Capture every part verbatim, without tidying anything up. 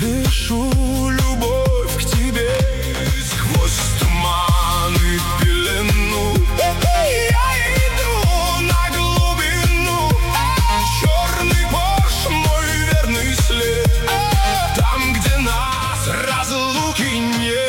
Пишу любовь к тебе сквозь туман и пелену. Я иду на глубину, черный Порш, мой верный след. Там, где нас разлуки нет.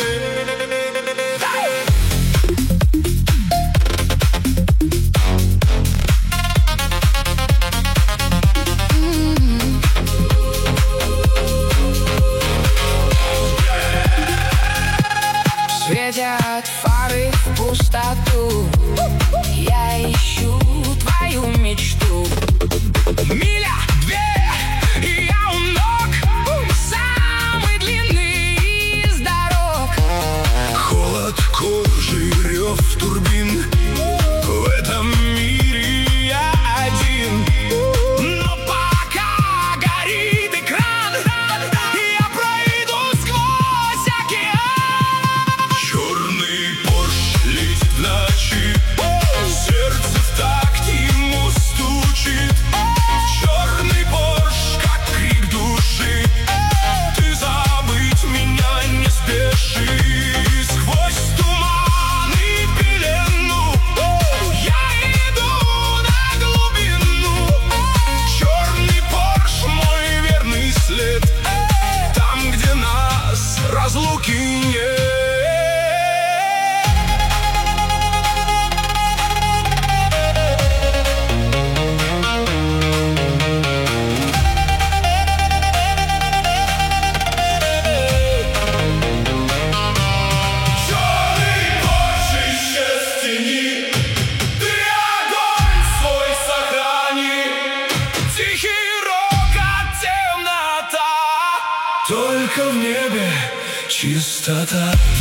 Светят фары в пустоту, я ищу твою мечту. Миля, две, и я у ног, самый длинный из дорог. Холод кожи, рев турбин, в этом мире я один. Но пока горит экран, я пройду сквозь океан. Черный Порш летит в ночи, сердце в такт ему стучит. Черный Порш, как крик души, ты забыть меня не спеши. Сквозь туман и пелену я иду на глубину. Черный Порш, мой верный след. Там, где нас разлуки нет. Только в небе чистота.